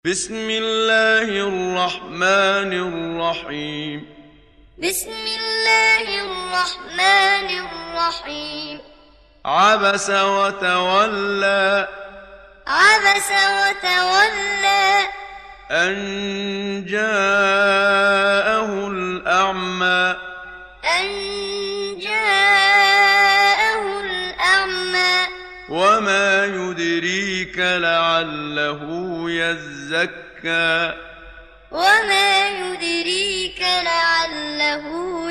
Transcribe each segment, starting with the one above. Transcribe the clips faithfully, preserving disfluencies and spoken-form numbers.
بسم الله الرحمن الرحيم بسم الله الرحمن الرحيم عبس وتولى عبس وتولى أن جاءه الأعمى أن جاءه الأعمى وما يدريك لعله يزكى وما يدريك لعله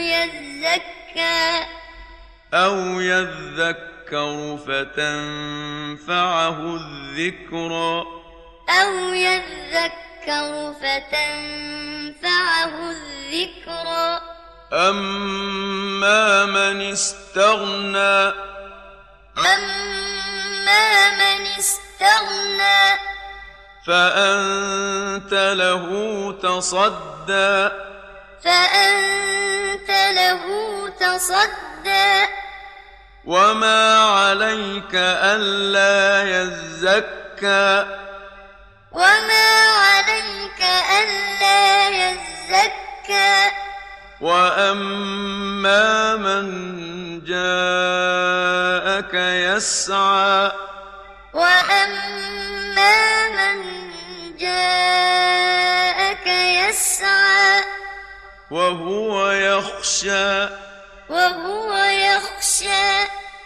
يزكى أو يذكر فتنفعه الذكرى أو يذكر فتنفعه الذكرى أما من استغنى أما من استغنى فأنت له تصدى فأنت له تصدى وما عليك ألا يزكى وما عليك ألا يزكى وأما من جاءك يسعى وأما من جاءك يسعى وهو يخشى وهو يخشى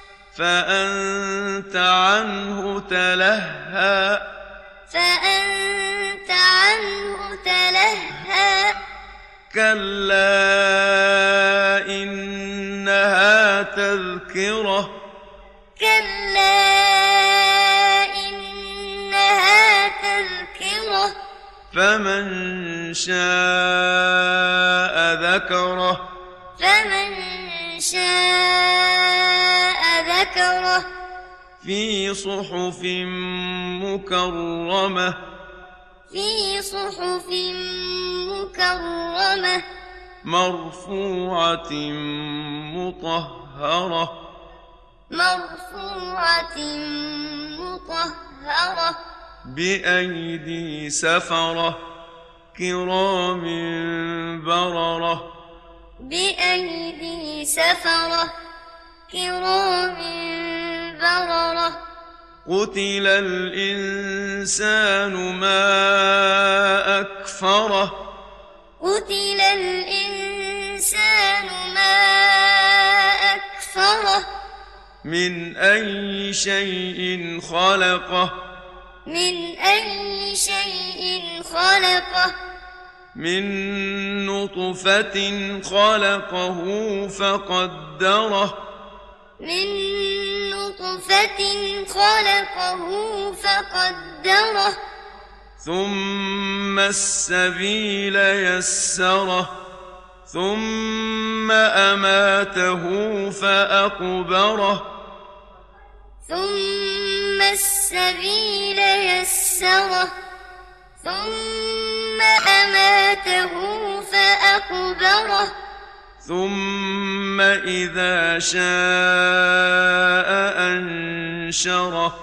فأنت عنه تلهى فأنت عنه تلهى كلا إنها تذكرة كلا إنها تذكرة فمن شاء ذكره فمن شاء ذكره في صحف مكرمة في صحف مكرمة مرفوعة مطهرة مرفوعة مطهرة بأيدي سفرة كرام بررة بأيدي سفرة كرام بررة قتل الإنسان ما أكفره قتل الإنسان ما أكفره من أي شيء خلقه من أي شيء خلقه من نطفة خلقه فقدره من نطفة خلقه فقدره ثم السبيل يسره ثم أماته فأقبره ثم السبيل يسره ثم أماته فأقبره ثم إذا شاء أنشره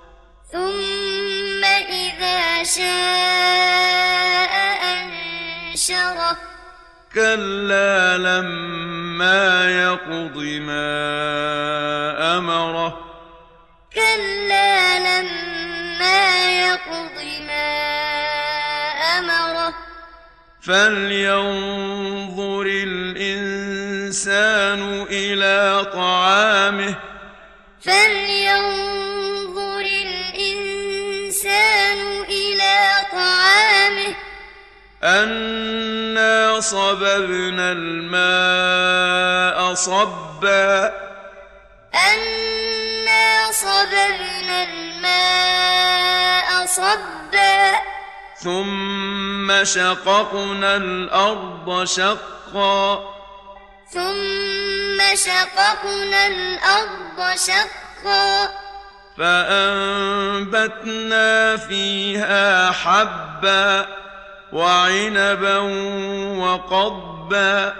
ثم إذا شاء أنشره كلا لما يقض ما أمره كلا لما يقض ما أمره فلينظر الإنسان إلى طعامه فلينظر الإنسان إلى طعامه أنا صببنا الماء صبا أنا صببنا الماء صبا ثم شققنا الأرض شقا ثم شققنا الأرض شقا فأنبتنا فيها حبا وعنبا وقضبا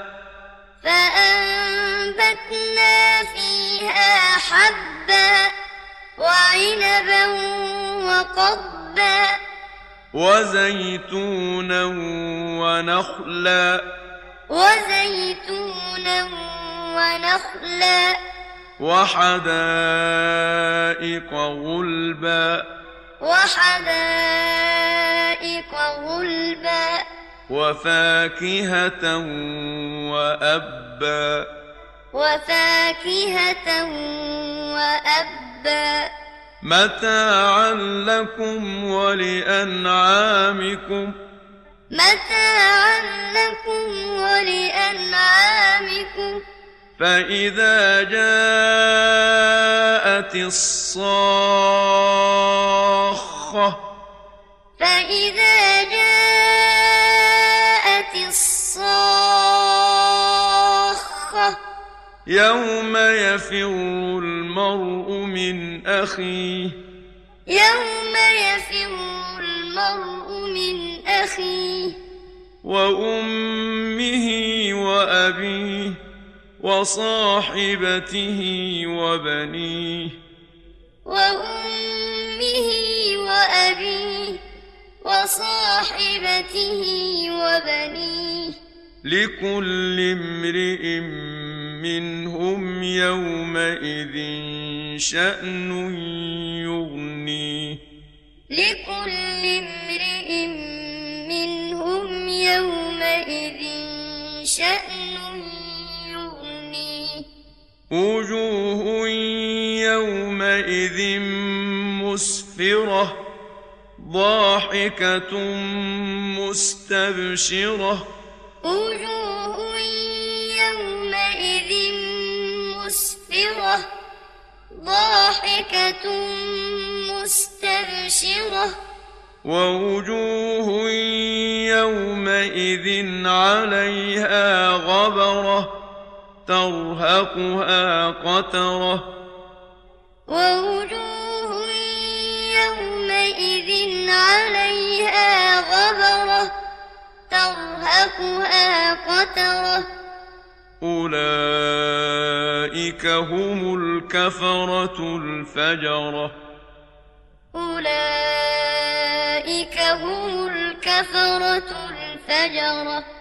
فأنبتنا فيها حبا وعنبا وقضبا وزيتونا ونخلا وزيتونا ونخلا وحدائق غلبا وحدائق غلبا وفاكهة وأبا وفاكهة وأبا متاعا لكم ولأنعامكم متاعا لكم ولأنعامكم فإذا جاءت الصاخة فإذا جاءت الصاخة يوم يفر المرء من أخيه يوم يفر المرء من أخيه وأمه وأبيه وصاحبته وبنيه وأمه وأبيه وصاحبته وبنيه لكل امرئ منهم يومئذ شأن يغنيه لكل امرئ منهم يومئذ شأن يغنيه وجوه يومئذ مسفرة ضاحكة مستبشرة وجوه يومئذ مسفرة ضاحكة مستبشرة ووجوه يومئذ عليها غبرة ترهقها قترة ووجوه يومئذ عليها غبرة ترهقها قترة أولئك هم الكفرة الفجرة أولئك هم الكفرة الفجرة